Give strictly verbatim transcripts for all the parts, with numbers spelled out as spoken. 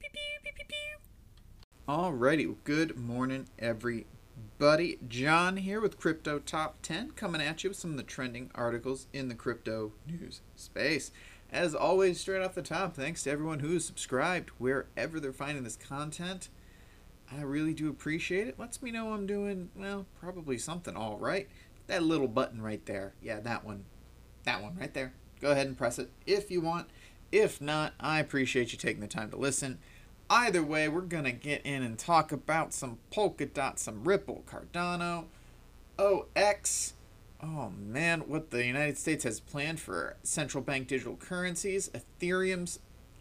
Alrighty, well, good morning, everybody. John here with Crypto Top ten, coming at you with some of the trending articles in the crypto news space. As always, straight off the top, thanks to everyone who's subscribed wherever they're finding this content. I really do appreciate it. Lets me know I'm doing, well, probably something all right. That little button right there. Yeah, that one. That one right there. Go ahead and press it if you want. If not, I appreciate you taking the time to listen. Either way, we're going to get in and talk about some Polkadot, some Ripple, Cardano, O X. Oh man, what the United States has planned for central bank digital currencies, Ethereum's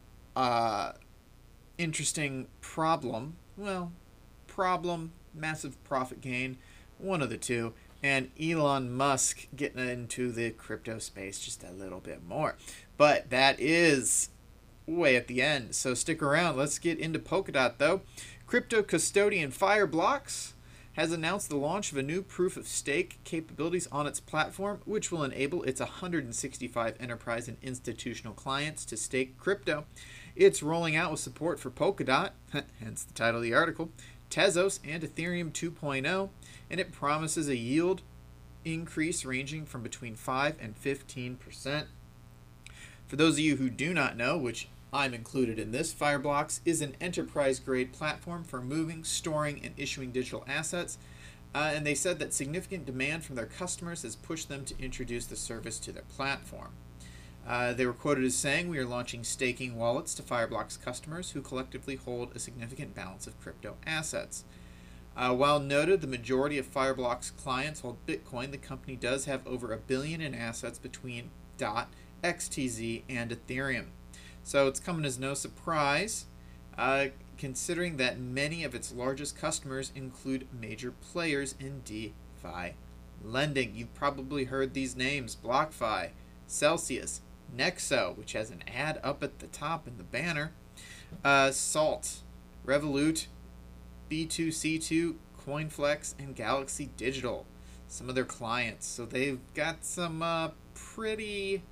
uh, interesting problem. Well, problem, massive profit gain, one of the two. And Elon Musk getting into the crypto space just a little bit more. But that is way at the end, so stick around. Let's get into Polkadot though. Crypto custodian Fireblocks has announced the launch of a new proof of stake capabilities on its platform, which will enable its one hundred sixty-five enterprise and institutional clients to stake crypto. It's rolling out with support for Polkadot, hence the title of the article, Tezos, and Ethereum two point oh, and it promises a yield increase ranging from between five and fifteen percent. For those of you who do not know, which I'm included in this, Fireblocks is an enterprise-grade platform for moving, storing, and issuing digital assets, uh, and they said that significant demand from their customers has pushed them to introduce the service to their platform. Uh, they were quoted as saying, "We are launching staking wallets to Fireblocks customers who collectively hold a significant balance of crypto assets." Uh, while noted, the majority of Fireblocks clients hold Bitcoin, the company does have over a billion in assets between DOT, X T Z, and Ethereum. So it's coming as no surprise, uh, considering that many of its largest customers include major players in DeFi lending. You've probably heard these names: BlockFi, Celsius, Nexo, which has an ad up at the top in the banner, uh, Salt, Revolut, B two C two, CoinFlex, and Galaxy Digital. Some of their clients. So they've got some uh, pretty,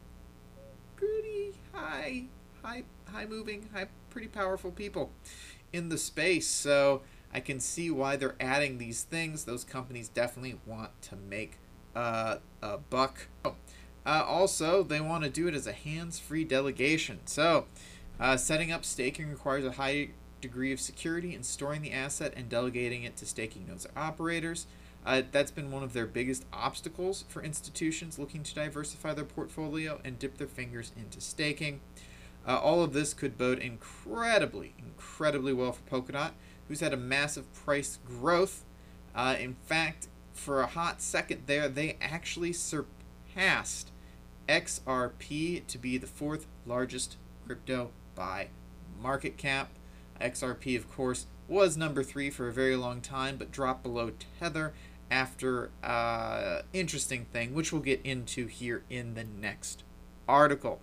pretty high, high, high moving, high, pretty powerful people in the space. So I can see why they're adding these things. Those companies definitely want to make uh, a buck. Uh, also, they want to do it as a hands-free delegation. So uh, setting up staking requires a high degree of security, and storing the asset and delegating it to staking nodes or operators. Uh, that's been one of their biggest obstacles for institutions looking to diversify their portfolio and dip their fingers into staking. Uh, all of this could bode incredibly, incredibly well for Polkadot, who's had a massive price growth. Uh, in fact, for a hot second there, they actually surpassed X R P to be the fourth largest crypto by market cap. X R P, of course, was number three for a very long time, but dropped below Tether after uh, interesting thing, which we'll get into here in the next article.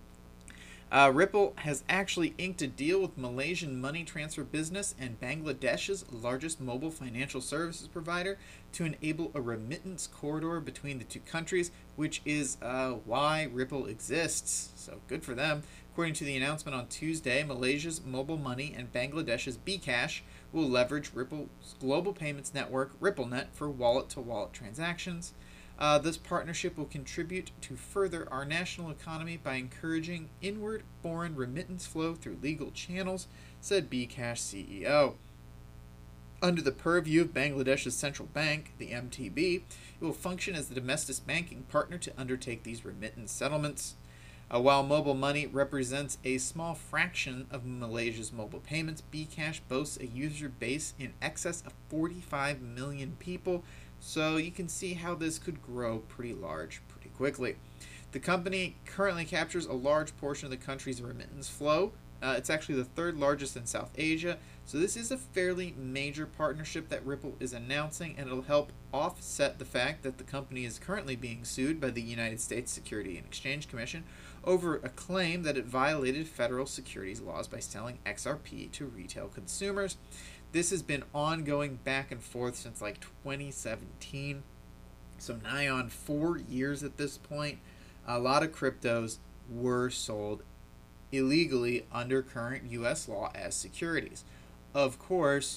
Uh, Ripple has actually inked a deal with Malaysian money transfer business and Bangladesh's largest mobile financial services provider to enable a remittance corridor between the two countries, which is uh, why Ripple exists. So good for them. According to the announcement on Tuesday, Malaysia's mobile money and Bangladesh's bKash will leverage Ripple's global payments network, RippleNet, for wallet-to-wallet transactions. Uh, this partnership will contribute to further our national economy by encouraging inward foreign remittance flow through legal channels, said bKash C E O. Under the purview of Bangladesh's central bank, the M T B, it will function as the domestic banking partner to undertake these remittance settlements. Uh, while mobile money represents a small fraction of Malaysia's mobile payments, bKash boasts a user base in excess of forty-five million people, so you can see how this could grow pretty large pretty quickly. The company currently captures a large portion of the country's remittance flow. Uh, it's actually the third largest in South Asia, so this is a fairly major partnership that Ripple is announcing, and it'll help offset the fact that the company is currently being sued by the United States Securities and Exchange Commission over a claim that it violated federal securities laws by selling X R P to retail consumers. This has been ongoing back and forth since like twenty seventeen, so nigh on four years at this point. A lot of cryptos were sold illegally under current U S law as securities. Of course,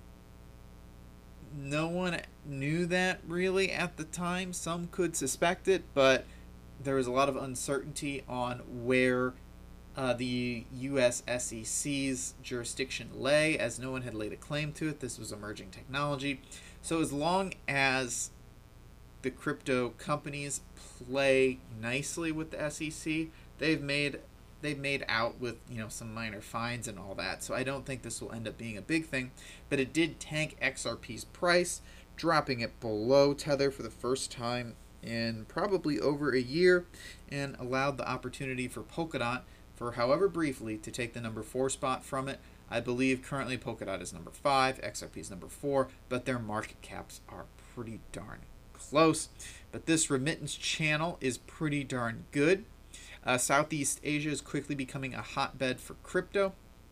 no one knew that really at the time. Some could suspect it, but there was a lot of uncertainty on where uh, the U S S E C's jurisdiction lay, as no one had laid a claim to it. This was emerging technology. So as long as the crypto companies play nicely with the S E C, they've made they've made out with, you know, some minor fines and all that. So I don't think this will end up being a big thing, but it did tank X R P's price, dropping it below Tether for the first time in probably over a year, and allowed the opportunity for Polkadot, for however briefly, to take the number four spot from it. I believe currently Polkadot is number five, X R P is number four, but their market caps are pretty darn close. But this remittance channel is pretty darn good. Uh, Southeast Asia is quickly becoming a hotbed for crypto.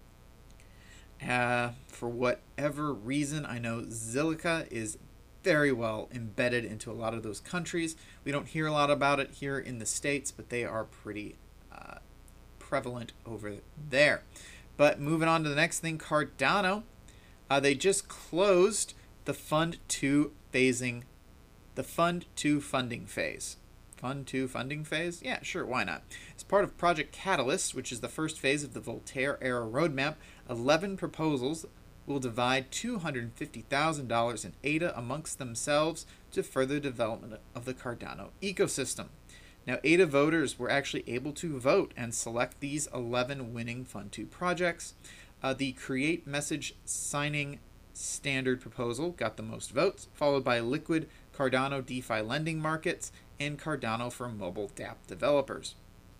Uh, for whatever reason, I know Zilliqa is very well embedded into a lot of those countries. We don't hear a lot about it here in the States, but they are pretty uh, prevalent over there. But moving on to the next thing, Cardano. Uh, they just closed the Fund two phasing, the Fund two funding phase. Fund two funding phase? Yeah, sure, why not? As part of Project Catalyst, which is the first phase of the Voltaire-era roadmap, eleven proposals will divide two hundred fifty thousand dollars in A D A amongst themselves to further development of the Cardano ecosystem. Now, A D A voters were actually able to vote and select these eleven winning Fund two projects. Uh, the Create Message Signing Standard proposal got the most votes, followed by Liquid, Cardano DeFi Lending Markets, and Cardano for Mobile dApp Developers.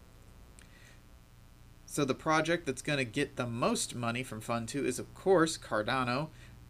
So the project that's going to get the most money from Fund two is, of course, Cardano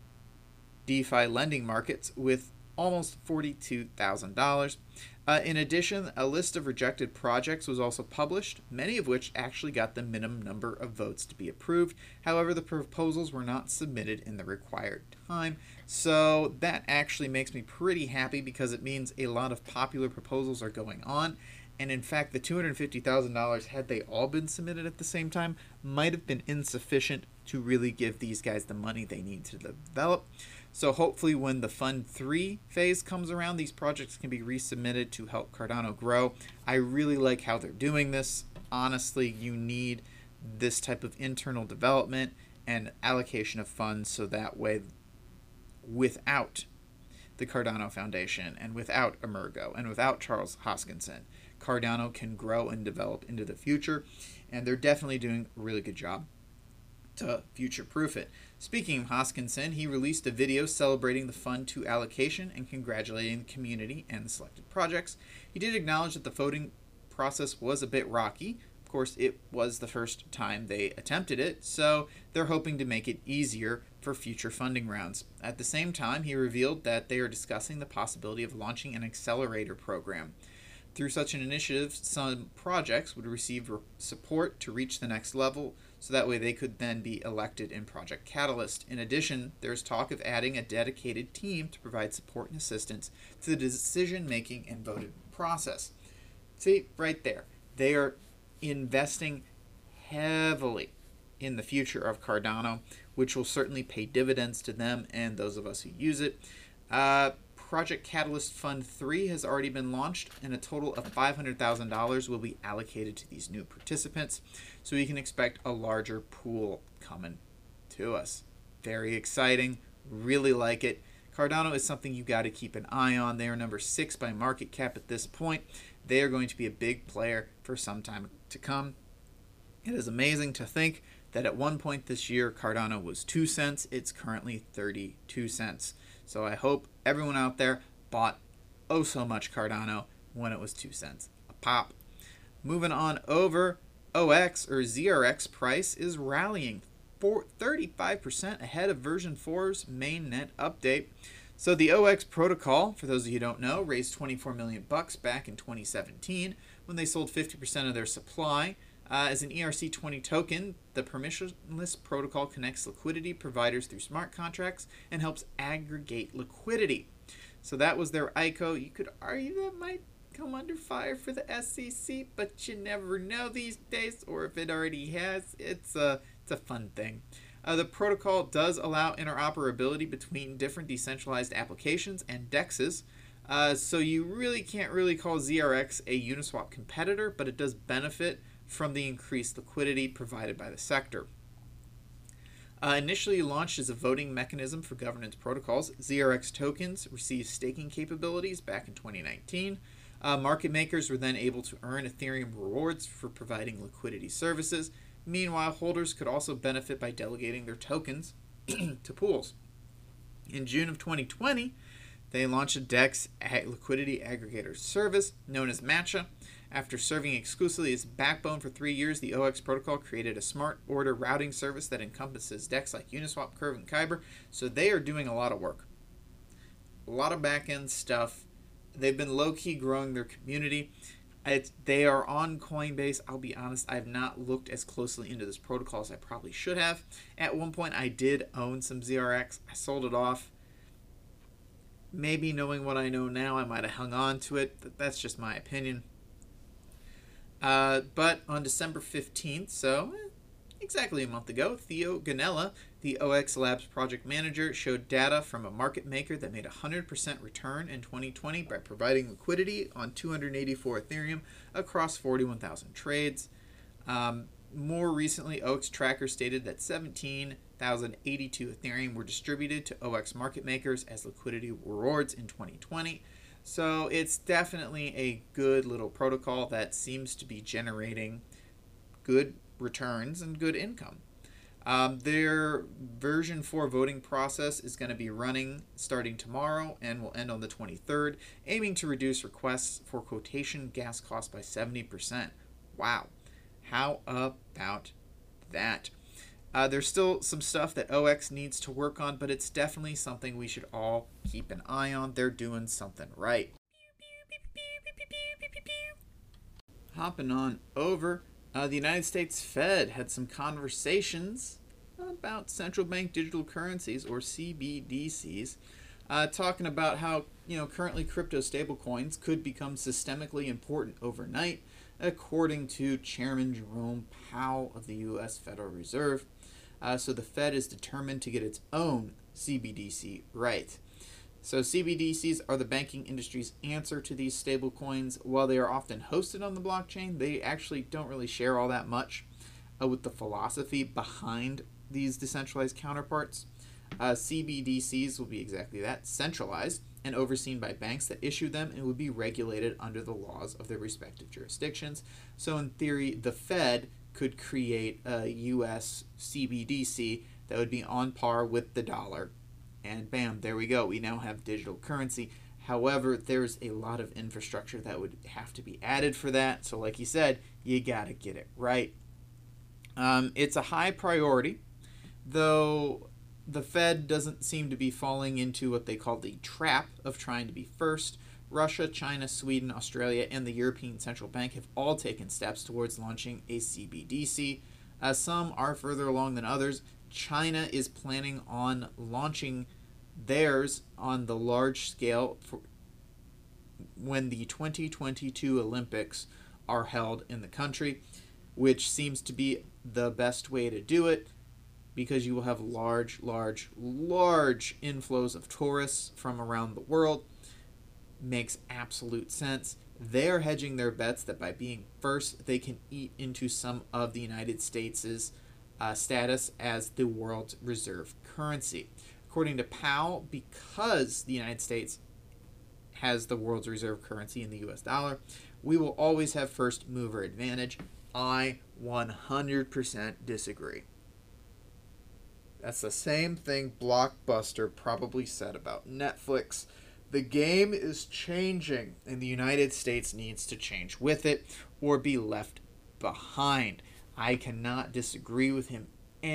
DeFi Lending Markets, with almost forty-two thousand dollars. Uh, in addition, a list of rejected projects was also published, many of which actually got the minimum number of votes to be approved. However, the proposals were not submitted in the required time. So that actually makes me pretty happy, because it means a lot of popular proposals are going on. And in fact, the two hundred fifty thousand dollars, had they all been submitted at the same time, might have been insufficient to really give these guys the money they need to develop. So hopefully when the Fund three phase comes around, these projects can be resubmitted to help Cardano grow. I really like how they're doing this. Honestly, you need this type of internal development and allocation of funds, so that way, without the Cardano Foundation and without Emergo and without Charles Hoskinson, Cardano can grow and develop into the future. And they're definitely doing a really good job to future-proof it. Speaking of Hoskinson, he released a video celebrating the Fund two allocation and congratulating the community and the selected projects. He did acknowledge that the voting process was a bit rocky. Of course, it was the first time they attempted it, so they're hoping to make it easier for future funding rounds. At the same time, he revealed that they are discussing the possibility of launching an accelerator program. Through such an initiative, some projects would receive support to reach the next level, so that way they could then be elected in Project Catalyst. In addition, there's talk of adding a dedicated team to provide support and assistance to the decision-making and voting process. See, right there. They are investing heavily in the future of Cardano, which will certainly pay dividends to them and those of us who use it. Uh, Project Catalyst Fund three has already been launched, and a total of five hundred thousand dollars will be allocated to these new participants, so we can expect a larger pool coming to us. Very exciting. Really like it. Cardano is something you got to keep an eye on. They are number six by market cap at this point. They are going to be a big player for some time to come. It is amazing to think that at one point this year, Cardano was two cents. It's currently thirty-two cents. So I hope everyone out there bought oh so much Cardano when it was two cents a pop. Moving on over, O X or Z R X price is rallying for thirty-five percent ahead of version four's mainnet update. So the O X protocol, for those of you who don't know, raised twenty-four million bucks back in twenty seventeen when they sold fifty percent of their supply. Uh, as an E R C twenty token, the permissionless protocol connects liquidity providers through smart contracts and helps aggregate liquidity. So that was their I C O. You could argue that might come under fire for the S E C, but you never know these days, or if it already has, it's a, it's a fun thing. Uh, the protocol does allow interoperability between different decentralized applications and D E Xs, uh, so you really can't really call Z R X a Uniswap competitor, but it does benefit from the increased liquidity provided by the sector. Uh, initially launched as a voting mechanism for governance protocols, Z R X tokens received staking capabilities back in twenty nineteen. Uh, market makers were then able to earn Ethereum rewards for providing liquidity services. Meanwhile, holders could also benefit by delegating their tokens to pools. In June of twenty twenty, they launched a D E X liquidity aggregator service known as Matcha. After serving exclusively as backbone for three years, the O X protocol created a smart order routing service that encompasses D E X like Uniswap, Curve, and Kyber, so they are doing a lot of work. A lot of back-end stuff. They've been low-key growing their community. It's, they are on Coinbase. I'll be honest, I've not looked as closely into this protocol as I probably should have. At one point, I did own some Z R X. I sold it off. Maybe knowing what I know now, I might have hung on to it. That's just my opinion. Uh, but on December fifteenth, so eh, exactly a month ago, Theo Ganella, the O X Labs project manager, showed data from a market maker that made a one hundred percent return in twenty twenty by providing liquidity on two hundred eighty-four Ethereum across forty-one thousand trades. Um, more recently, O X Tracker stated that seventeen thousand eighty-two Ethereum were distributed to O X market makers as liquidity rewards in twenty twenty. So it's definitely a good little protocol that seems to be generating good returns and good income. Um, their version four voting process is going to be running starting tomorrow and will end on the twenty-third, aiming to reduce requests for quotation gas costs by seventy percent. Wow. How about that? Uh, there's still some stuff that O X needs to work on, but it's definitely something we should all keep an eye on. They're doing something right. Hopping on over, uh, the United States Fed had some conversations about central bank digital currencies, or C B D Cs, uh, talking about how, you know, currently crypto stablecoins could become systemically important overnight, according to Chairman Jerome Powell of the U S Federal Reserve. Uh, so the Fed is determined to get its own C B D C right. So C B D Cs are the banking industry's answer to these stablecoins. While they are often hosted on the blockchain, they actually don't really share all that much uh, with the philosophy behind these decentralized counterparts. Uh, C B D Cs will be exactly that, centralized and overseen by banks that issue them, and would be regulated under the laws of their respective jurisdictions. So in theory, the Fed could create a U S C B D C that would be on par with the dollar, and bam, there we go. We now have digital currency. However, there's a lot of infrastructure that would have to be added for that. So like you said, you got to get it right. Um, it's a high priority, though the Fed doesn't seem to be falling into what they call the trap of trying to be first. Russia, China, Sweden, Australia, and the European Central Bank have all taken steps towards launching a C B D C. Uh, some are further along than others. China is planning on launching theirs on the large scale for when the twenty twenty-two Olympics are held in the country, which seems to be the best way to do it, because you will have large, large, large inflows of tourists from around the world. Makes absolute sense. They're hedging their bets that by being first, they can eat into some of the United States' uh, status as the world's reserve currency. According to Powell, because the United States has the world's reserve currency in the U S dollar, we will always have first mover advantage. I one hundred percent disagree. That's the same thing Blockbuster probably said about Netflix. The game is changing, and the United States needs to change with it or be left behind. I cannot disagree with him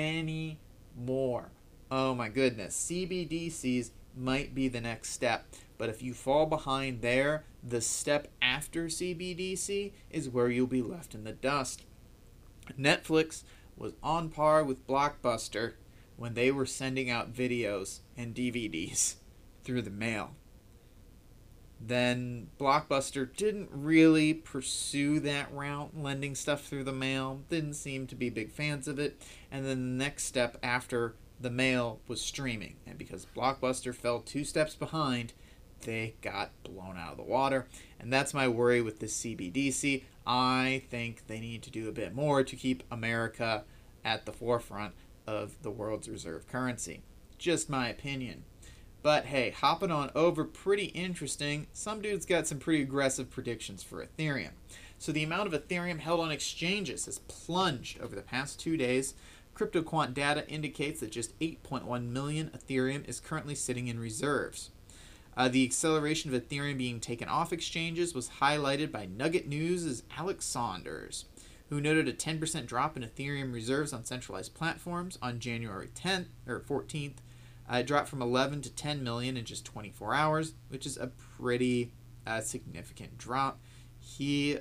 anymore. Oh my goodness. C B D Cs might be the next step, but if you fall behind there, the step after C B D C is where you'll be left in the dust. Netflix was on par with Blockbuster when they were sending out videos and D V Ds through the mail. Then Blockbuster didn't really pursue that route, lending stuff through the mail. Didn't seem to be big fans of it. And then the next step after the mail was streaming. And because Blockbuster fell two steps behind, they got blown out of the water. And that's my worry with the C B D C. I think they need to do a bit more to keep America at the forefront of the world's reserve currency. Just my opinion. But hey, hopping on over, pretty interesting. Some dude's got some pretty aggressive predictions for Ethereum. So the amount of Ethereum held on exchanges has plunged over the past two days. CryptoQuant data indicates that just eight point one million Ethereum is currently sitting in reserves. Uh, the acceleration of Ethereum being taken off exchanges was highlighted by Nugget News' Alex Saunders, who noted a ten percent drop in Ethereum reserves on centralized platforms on January tenth or fourteenth. Uh, it dropped from eleven to ten million in just twenty-four hours, which is a pretty uh, significant drop. He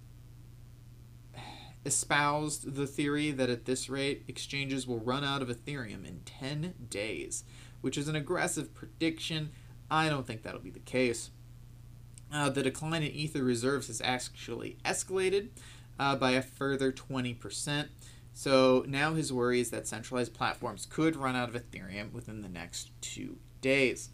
espoused the theory that at this rate, exchanges will run out of Ethereum in ten days, which is an aggressive prediction. I don't think that'll be the case. Uh, the decline in Ether reserves has actually escalated uh, by a further twenty percent. So now his worry is that centralized platforms could run out of Ethereum within the next two days.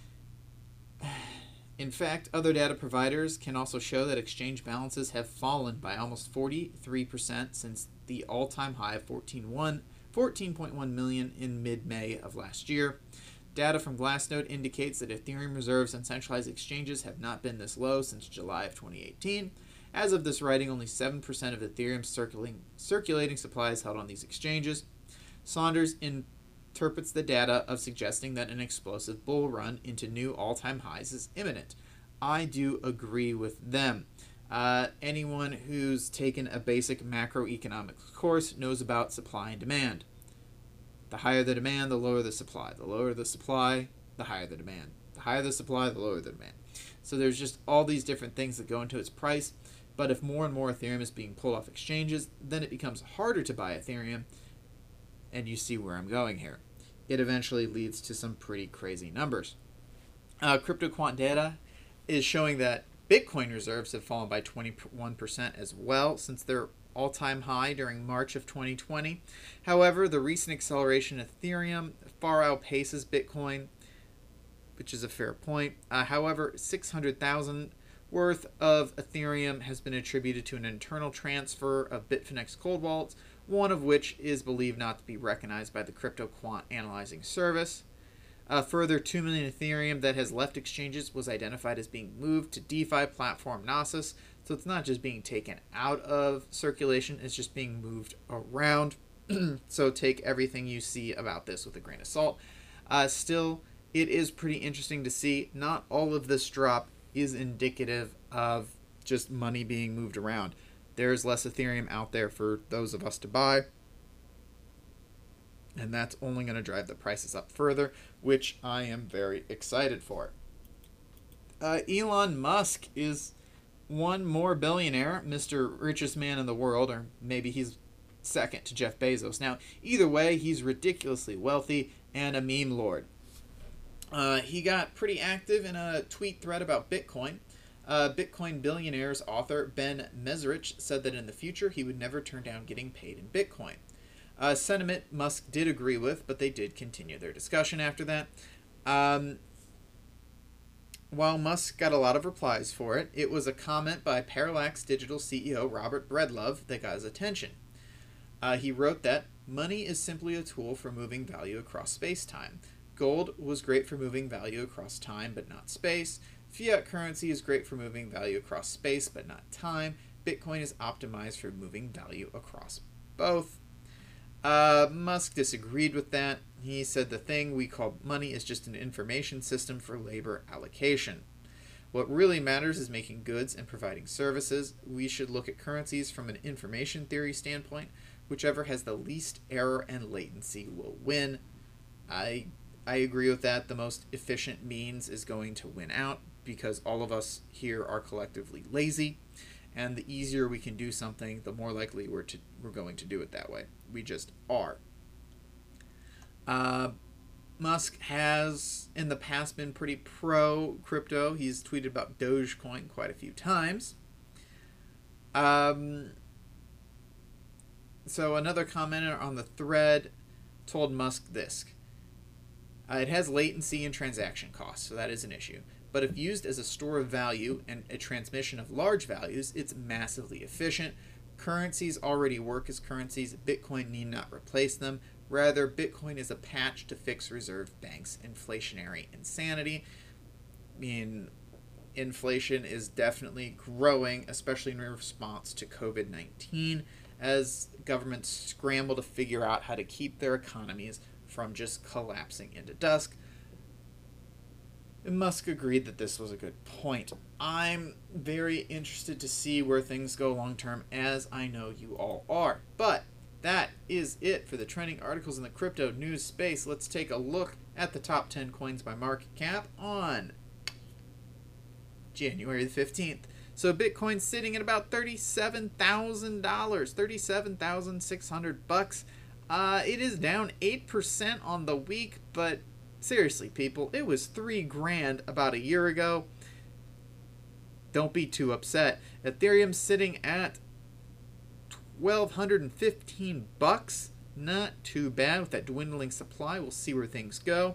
In fact, other data providers can also show that exchange balances have fallen by almost forty-three percent since the all-time high of fourteen point one million in mid-May of last year. Data from Glassnode indicates that Ethereum reserves on centralized exchanges have not been this low since July of twenty eighteen. As of this writing, only seven percent of Ethereum's circulating, circulating supply is held on these exchanges. Saunders interprets the data of suggesting that an explosive bull run into new all-time highs is imminent. I do agree with them. Uh, anyone who's taken a basic macroeconomics course knows about supply and demand. The higher the demand, the lower the supply. The lower the supply, the higher the demand. The higher the supply, the lower the demand. So there's just all these different things that go into its price. But if more and more Ethereum is being pulled off exchanges, then it becomes harder to buy Ethereum. And you see where I'm going here. It eventually leads to some pretty crazy numbers. Uh, CryptoQuant data is showing that Bitcoin reserves have fallen by twenty-one percent as well since their all-time high during March of twenty twenty. However, the recent acceleration of Ethereum far outpaces Bitcoin, which is a fair point. Uh, however, six hundred thousand worth of Ethereum has been attributed to an internal transfer of Bitfinex cold wallets, one of which is believed not to be recognized by the CryptoQuant analyzing service. A further two million Ethereum that has left exchanges was identified as being moved to DeFi platform Gnosis, so it's not just being taken out of circulation, it's just being moved around. So take everything you see about this with a grain of salt. Uh, still, it is pretty interesting to see. Not all of this drop is indicative of just money being moved around. There's less Ethereum out there for those of us to buy, and that's only going to drive the prices up further, which I am very excited for. Uh, Elon Musk is one more billionaire, Mister Richest Man in the world, or maybe he's second to Jeff Bezos. Now, either way, he's ridiculously wealthy and a meme lord. Uh, he got pretty active in a tweet thread about Bitcoin. Uh, Bitcoin Billionaires author Ben Mezrich said that in the future he would never turn down getting paid in Bitcoin. Uh, sentiment Musk did agree with, but they did continue their discussion after that. Um, while Musk got a lot of replies for it, it was a comment by Parallax Digital C E O Robert Breedlove that got his attention. Uh, he wrote that money is simply a tool for moving value across space-time. Gold was great for moving value across time, but not space. Fiat currency is great for moving value across space, but not time. Bitcoin is optimized for moving value across both. Uh, Musk disagreed with that. He said the thing we call money is just an information system for labor allocation. What really matters is making goods and providing services. We should look at currencies from an information theory standpoint. Whichever has the least error and latency will win. I I agree with that. The most efficient means is going to win out because all of us here are collectively lazy, and the easier we can do something, the more likely we're to we're going to do it that way. We just are. Uh, Musk Musk has in the past been pretty pro crypto. He's tweeted about Dogecoin quite a few times. Um, so another commenter on the thread told Musk this. Uh, it has latency and transaction costs, so that is an issue. But if used as a store of value and a transmission of large values, it's massively efficient. Currencies already work as currencies. Bitcoin need not replace them. Rather, Bitcoin is a patch to fix Reserve Bank's inflationary insanity. I mean, inflation is definitely growing, especially in response to COVID nineteen, as governments scramble to figure out how to keep their economies from just collapsing into dust. Musk agreed that this was a good point. I'm very interested to see where things go long term, as I know you all are. But that is it for the trending articles in the crypto news space. Let's take a look at the top ten coins by market cap on January the fifteenth. So Bitcoin's sitting at about thirty-seven thousand dollars, thirty-seven thousand six hundred bucks. Uh, it is down eight percent on the week, but seriously, people, it was three grand about a year ago. Don't be too upset. Ethereum's sitting at twelve fifteen bucks. Not too bad with that dwindling supply. We'll see where things go.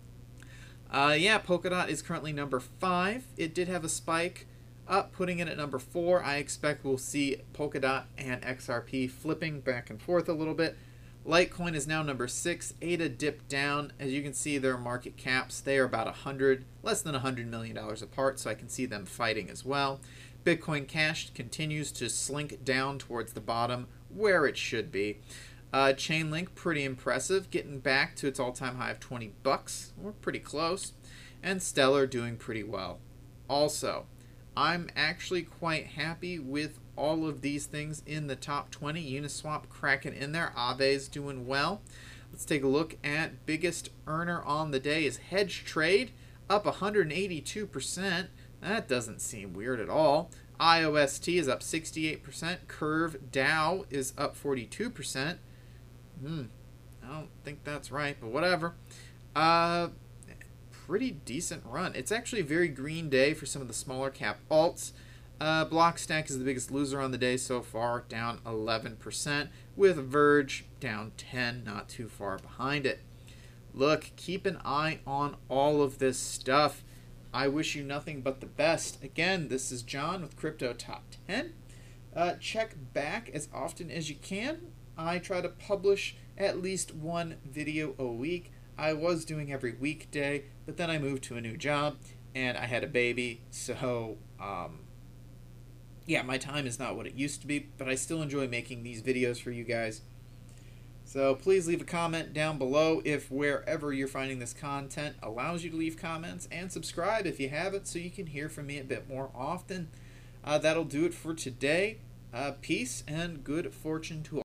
Uh, yeah, Polkadot is currently number five. It did have a spike up, putting it at number four. I expect we'll see Polkadot and X R P flipping back and forth a little bit. Litecoin is now number six. A D A dipped down. As you can see, their market caps, they are about one hundred, less than one hundred million dollars apart, so I can see them fighting as well. Bitcoin Cash continues to slink down towards the bottom where it should be. Uh, Chainlink, pretty impressive, getting back to its all-time high of twenty bucks. We're pretty close. And Stellar doing pretty well. Also, I'm actually quite happy with all of these things in the top twenty. Uniswap cracking in there. Aave's doing well. Let's take a look at biggest earner on the day is Hedge Trade, up one hundred eighty-two percent. That doesn't seem weird at all. I O S T is up sixty-eight percent. Curve DAO is up forty-two percent. Hmm, I don't think that's right, but whatever. Uh, pretty decent run. It's actually a very green day for some of the smaller cap alts. Uh, Blockstack is the biggest loser on the day so far, down eleven percent, with Verge down ten, not too far behind it. Look, keep an eye on all of this stuff. I wish you nothing but the best. Again, this is John with Crypto Top ten. Uh, check back as often as you can. I try to publish at least one video a week. I was doing every weekday, but then I moved to a new job, and I had a baby, so... Um, yeah, my time is not what it used to be, but I still enjoy making these videos for you guys. So please leave a comment down below if wherever you're finding this content allows you to leave comments, and subscribe if you haven't so you can hear from me a bit more often. Uh, that'll do it for today. Uh, peace and good fortune to all.